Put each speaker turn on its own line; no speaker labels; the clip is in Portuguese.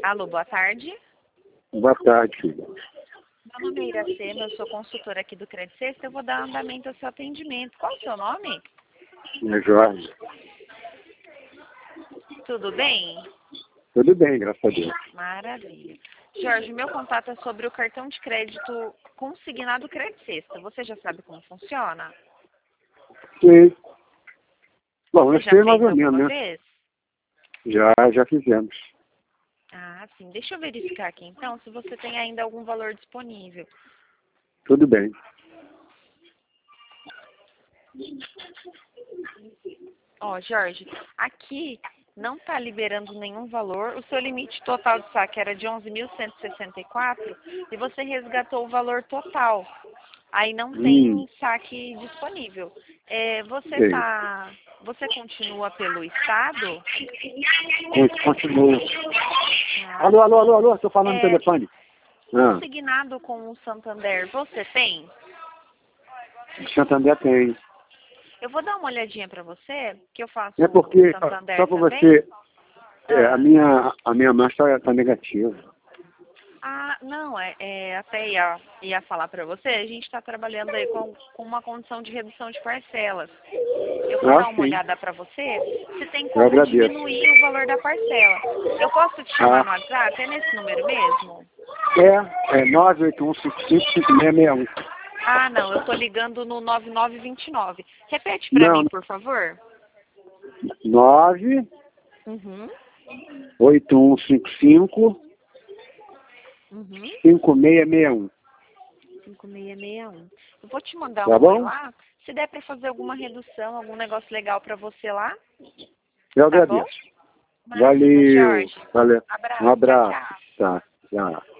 Alô, boa tarde.
Boa tarde, filha.
Meu nome é Iracema, eu sou consultora aqui do Credit Sexta. Eu vou dar andamento ao seu atendimento. Qual o seu nome?
É Jorge.
Tudo bem?
Tudo bem, graças a Deus.
Maravilha. Jorge, meu contato é sobre o cartão de crédito consignado Credit Sexta. Você já sabe como funciona?
Sei. Bom,
Você
eu
já
sei
fez
mais ou
alguma
menos, né?
vez?
Já fizemos.
Ah, sim. Deixa eu verificar aqui então se você tem ainda algum valor disponível.
Tudo bem.
Ó, Jorge, aqui não está liberando nenhum valor. O seu limite total de saque era de 11.164 e você resgatou o valor total. Aí não tem saque disponível.
Sei.
Você continua pelo Estado?
Continua.
Ah,
Alô, estou falando no
é,
telefone. Ah,
consignado com o Santander, você tem?
Santander tem.
Eu vou dar uma olhadinha para você, que eu faço
É
o
porque,
Santander
só para
também.
você,
Ah.
a minha marcha tá negativa.
Ah, não, até ia falar para você, a gente está trabalhando aí com uma condição de redução de parcelas. Eu vou dar uma
Sim.
olhada para você, se tem
Eu
como
agradeço.
diminuir o valor da parcela. Eu posso te chamar no WhatsApp? É nesse número mesmo?
É 981555661.
Ah, não, eu estou ligando no 9929. Repete para
Não,
mim, por favor.
981555661.
Uhum, uhum. 5661. Eu vou te mandar
Tá
um oi
bom?
lá. Se der para fazer alguma redução, algum negócio legal para você lá,
Eu
tá bom?
agradeço.
Imagina,
Valeu.
Jorge.
Valeu. Um
Abraço. Tchau,
abraço.
tchau.
Tá. Tchau.